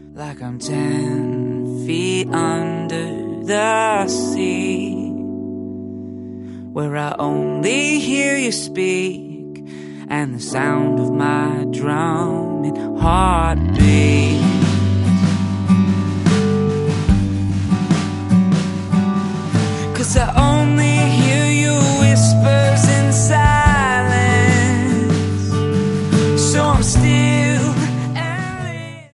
like I'm 10 feet under the sea, where I only hear you speak and the sound of my drumming heartbeat.